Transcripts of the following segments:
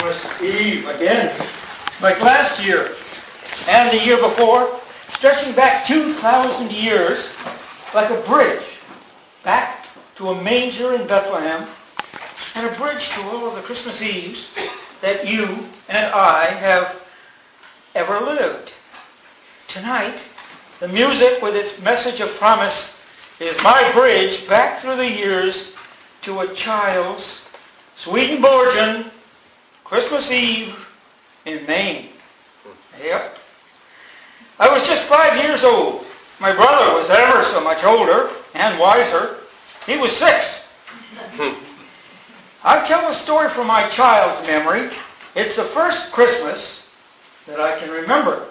Christmas Eve again, like last year and the year before, stretching back 2,000 years like a bridge back to a manger in Bethlehem and a bridge to all of the Christmas Eves that you and I have ever lived. Tonight, the music with its message of promise is my bridge back through the years to a child's Swedenborgian Christmas Eve in Maine. Yep. I was just 5 years old. My brother was ever so much older and wiser. He was 6. I tell a story from my child's memory. It's the first Christmas that I can remember.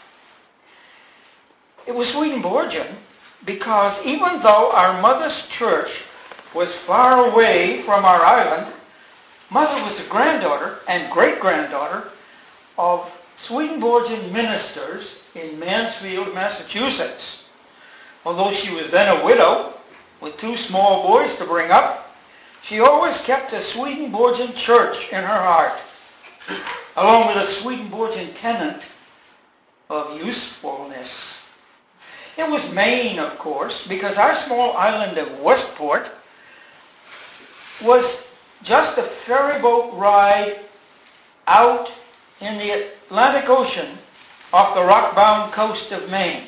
It was Swedenborgian because even though our mother's church was far away from our island, Mother was the granddaughter and great-granddaughter of Swedenborgian ministers in Mansfield, Massachusetts. Although she was then a widow with 2 small boys to bring up, she always kept a Swedenborgian church in her heart, along with a Swedenborgian tenet of usefulness. It was Maine, of course, because our small island of Westport was just a ferry boat ride out in the Atlantic Ocean off the rock-bound coast of Maine.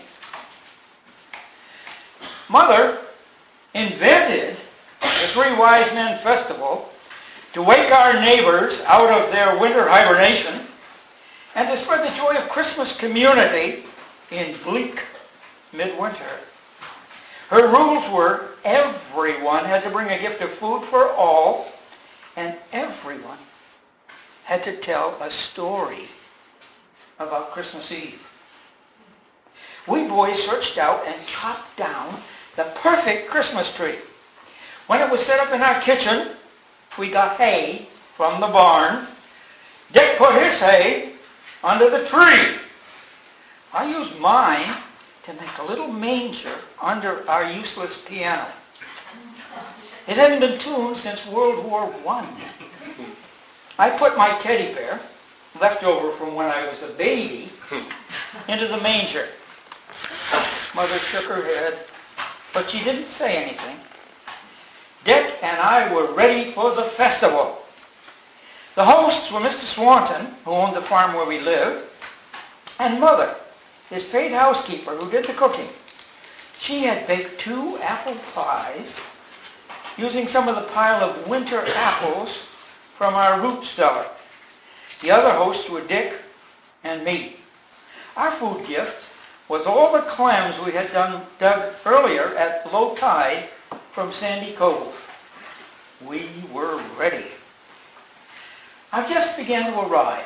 Mother invented the 3 Wise Men Festival to wake our neighbors out of their winter hibernation and to spread the joy of Christmas community in bleak midwinter. Her rules were everyone had to bring a gift of food for all, and everyone had to tell a story about Christmas Eve. We boys searched out and chopped down the perfect Christmas tree. When it was set up in our kitchen, we got hay from the barn. Dick put his hay under the tree. I used mine to make a little manger under our useless piano. It hadn't been tuned since World War I. I put my teddy bear, left over from when I was a baby, into the manger. Mother shook her head, but she didn't say anything. Dick and I were ready for the festival. The hosts were Mr. Swanton, who owned the farm where we lived, and Mother, his paid housekeeper, who did the cooking. She had baked 2 apple pies using some of the pile of winter apples from our root cellar. The other hosts were Dick and me. Our food gift was all the clams we had dug earlier at low tide from Sandy Cove. We were ready. Our guests began to arrive.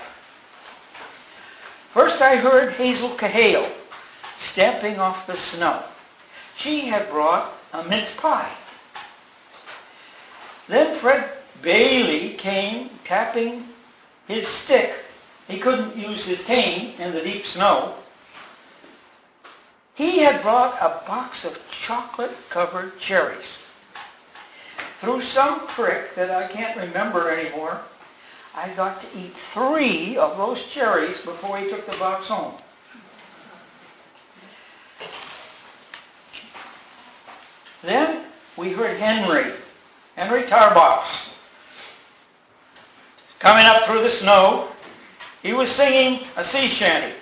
First I heard Hazel Cahale stamping off the snow. She had brought a mince pie. Then Fred Bailey came tapping his stick. He couldn't use his cane in the deep snow. He had brought a box of chocolate-covered cherries. Through some trick that I can't remember anymore, I got to eat 3 of those cherries before he took the box home. Then we heard Henry Tarbox coming up through the snow. He was singing a sea shanty.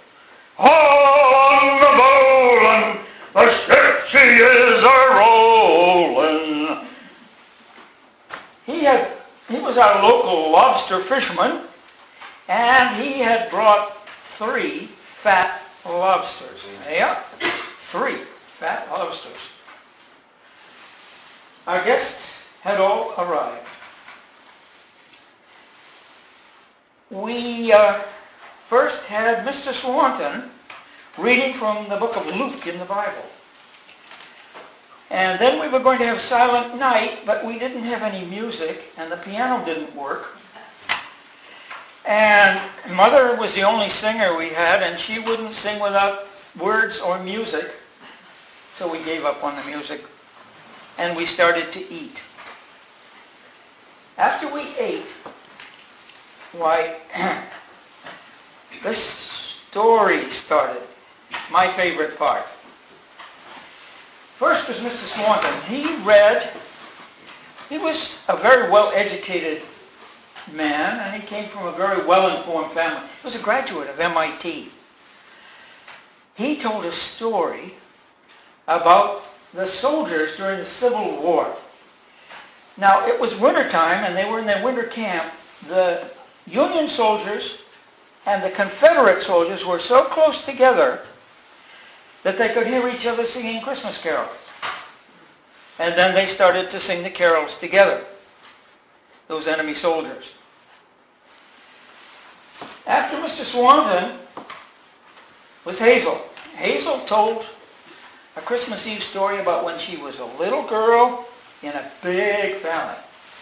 On the bowline, the ship she is a-rolling. He was our local lobster fisherman, and he had brought 3 fat lobsters. Yeah, 3 fat lobsters. Our guests had all arrived. We first had Mr. Swanton reading from the book of Luke in the Bible. And then we were going to have Silent Night, but we didn't have any music, and the piano didn't work. And Mother was the only singer we had, and she wouldn't sing without words or music. So we gave up on the music, and we started to eat. After we ate, Why, this story started. My favorite part. First was Mr. Swanton. He was a very well-educated man, and he came from a very well-informed family. He was a graduate of MIT. He told a story about the soldiers during the Civil War. Now, it was wintertime, and they were in their winter camp. The Union soldiers and the Confederate soldiers were so close together that they could hear each other singing Christmas carols. And then they started to sing the carols together, those enemy soldiers. After Mr. Swanton was Hazel. Hazel told a Christmas Eve story about when she was a little girl in a big family.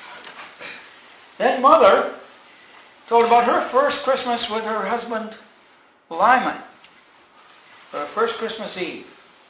Then Mother told about her first Christmas with her husband, Lyman, her first Christmas Eve.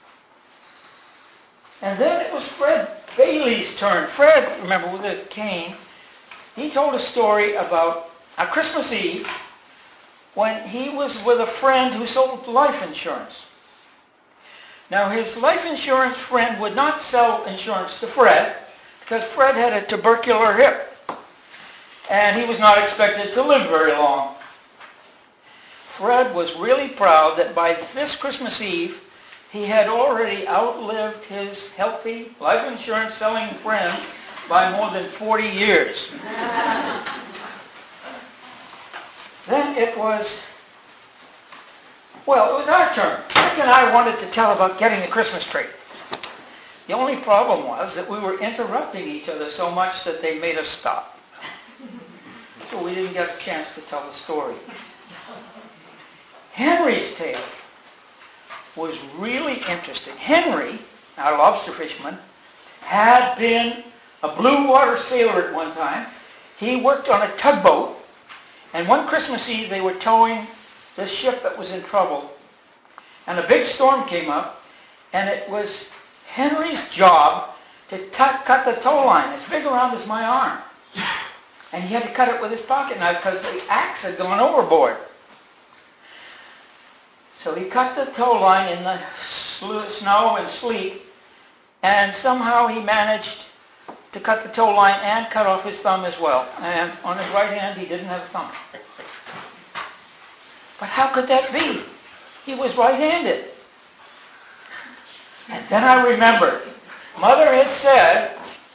And then it was Fred Bailey's turn. Fred, remember, with a cane, he told a story about a Christmas Eve when he was with a friend who sold life insurance. Now, his life insurance friend would not sell insurance to Fred because Fred had a tubercular hip, and he was not expected to live very long. Fred was really proud that by this Christmas Eve, he had already outlived his healthy life insurance selling friend by more than 40 years. Then it was our turn. Rick and I wanted to tell about getting the Christmas tree. The only problem was that we were interrupting each other so much that they made us stop. So we didn't get a chance to tell the story. Henry's tale was really interesting. Henry, our lobster fisherman, had been a blue water sailor at one time. He worked on a tugboat, and one Christmas Eve they were towing this ship that was in trouble, and a big storm came up, and it was Henry's job to cut the tow line. It's big around as my arm. And he had to cut it with his pocket knife because the axe had gone overboard. So he cut the tow line in the snow and sleet, and somehow he managed to cut the tow line and cut off his thumb as well. And on his right hand, he didn't have a thumb. But how could that be? He was right-handed. And then I remembered, Mother had said,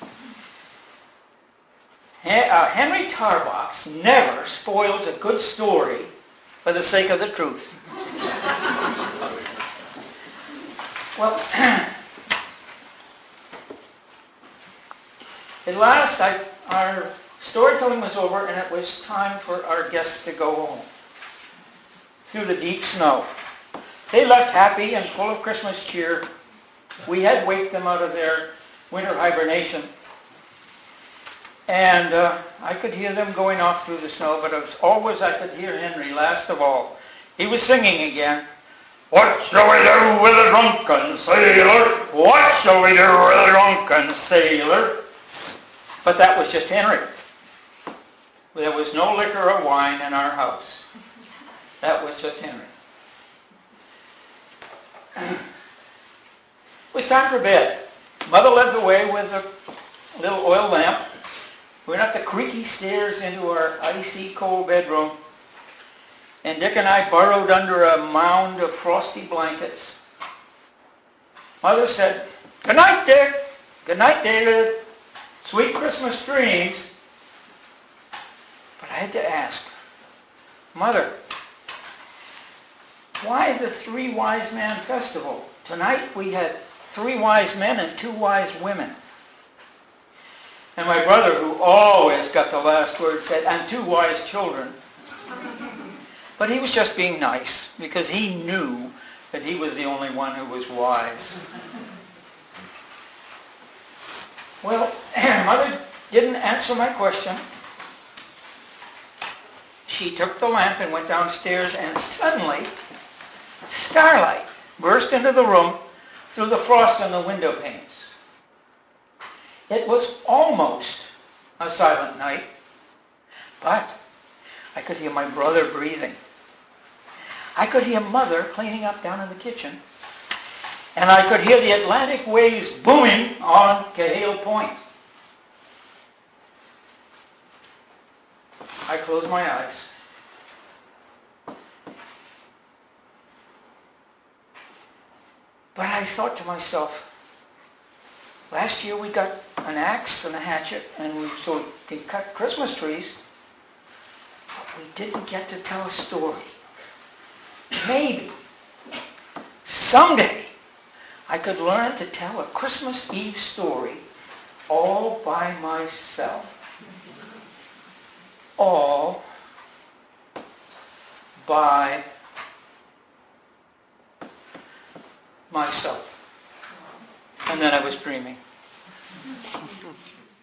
Henry Tarbox never spoils a good story for the sake of the truth. Well, at last our storytelling was over, and it was time for our guests to go home through the deep snow. They left happy and full of Christmas cheer. We had waked them out of their winter hibernation. And I could hear them going off through the snow, but as always I could hear Henry last of all. He was singing again. What shall we do with a drunken sailor? What shall we do with a drunken sailor? But that was just Henry. There was no liquor or wine in our house. That was just Henry. It was time for bed. Mother led the way with a little oil lamp. We went up the creaky stairs into our icy cold bedroom, and Dick and I burrowed under a mound of frosty blankets. Mother said, "Good night, Dick. Good night, David. Sweet Christmas dreams." But I had to ask, Mother, why the Three Wise Men Festival? Tonight we had 3 wise men and 2 wise women. And my brother, who always got the last word, said, "and 2 wise children." But he was just being nice because he knew that he was the only one who was wise. Well, Mother didn't answer my question. She took the lamp and went downstairs, and suddenly starlight burst into the room through the frost on the window panes. It was almost a silent night, but I could hear my brother breathing. I could hear Mother cleaning up down in the kitchen. And I could hear the Atlantic waves booming on Cahill Point. I closed my eyes. But I thought to myself, last year we got an axe and a hatchet so we could cut Christmas trees. But we didn't get to tell a story. Maybe, someday, I could learn to tell a Christmas Eve story all by myself. All by myself. And then I was dreaming.